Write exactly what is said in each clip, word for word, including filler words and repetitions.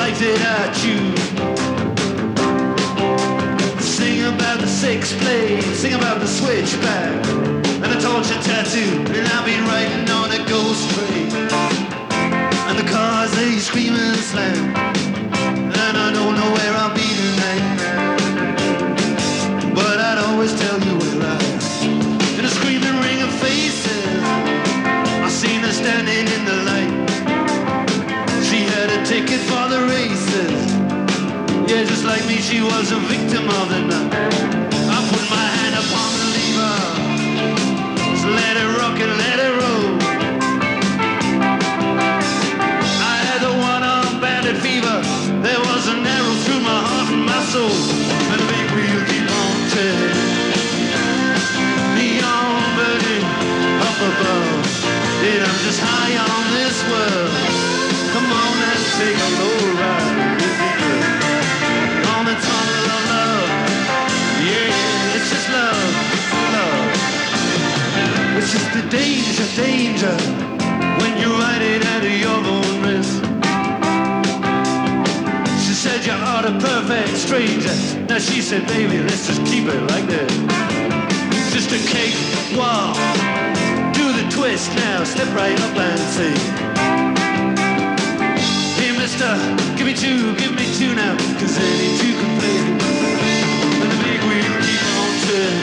life that I choose. Sing about the six blade, sing about the switchback, and the torture tattoo, and I've been writing on a ghost train. And the cars, they scream and slam, and I don't know where I'll be tonight. But I'd always tell you where I am. In a screaming ring of faces, I seen her standing in the light. She had a ticket for the races. Yeah, just like me, she was a victim of the night. I put my hand upon the lever, so let it rock and let it roll. I had the one-arm bandit fever. There was an arrow through my heart and my soul. And the big wheel keep on turning, neon burning up above. And I'm just high on this world. Come on and take a low ride with me, girl, on the tunnel of love. Yeah, it's just love, love. It's just the danger, danger, when you ride it at your own risk. She said you are a perfect stranger. Now she said, baby, let's just keep it like this. It's just a cake walk. Do the twist now, step right up and say, hey mister, give me two, give me two now, cause any two can play. And the big wheel keep on turning,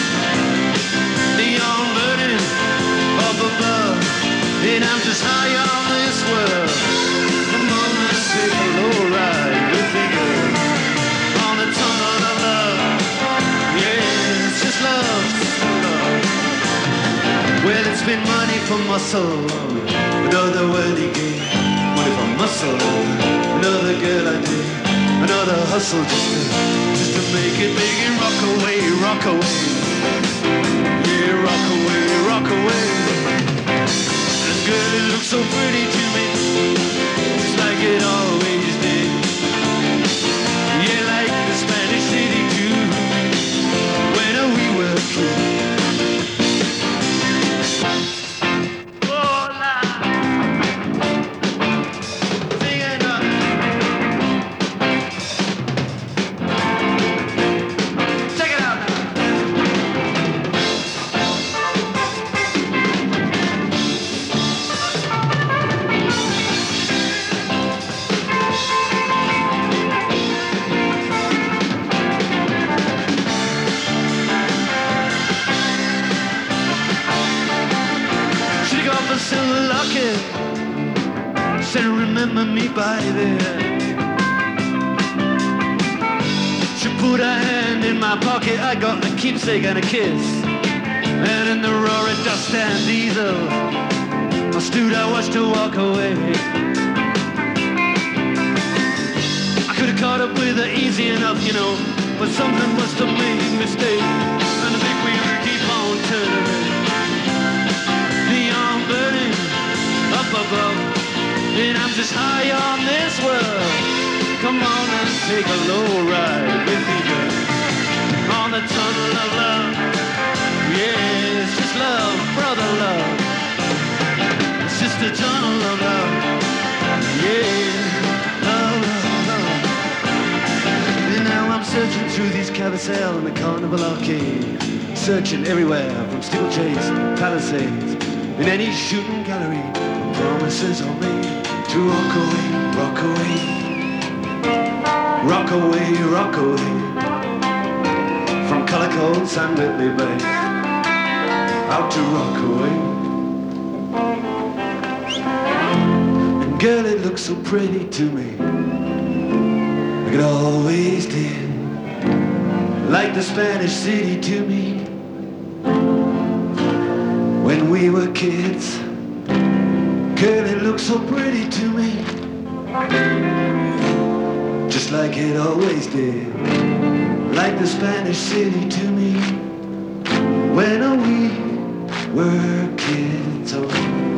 neon burning up above. And I'm just high on this world. Come on, let's take a low ride with me, girl, on the tunnel of love. Yeah, it's just love, just love. Well, it's been money for muscle, another worldly game. Money for muscle, another girl I did, another hustle just to, just to make it big and rock away, rock away. Yeah, rock away, rock away. And girl, it looks so pretty to me, just like it always did. Yeah, like the Spanish city too, when we were kids. Said remember me, baby. She put her hand in my pocket. I got a keepsake and a kiss. And in the roaring dust and diesel, I stood, I watched her walk away. I could have caught up with her easy enough, you know, but something must have made a mistake. And the big wheel would keep on turning, neon burning up above. And I'm just high on this world. Come on and take a low ride with me, girl, on the tunnel of love. Yeah, it's just love, brother love. It's just a tunnel of love. Yeah, love, love, love. And now I'm searching through these carousel and the carnival arcade, searching everywhere from steeplechase to palisades, in any shooting gallery. Promises are made to rock away, rock away, rock away, rock away, from color-cold San Whitley Bay, out to rock away. And girl, it looks so pretty to me, like it always did, like the Spanish city to me, when we were kids. Girl, it looks so pretty to me, just like it always did, like the Spanish city to me, when we were kids. Oh.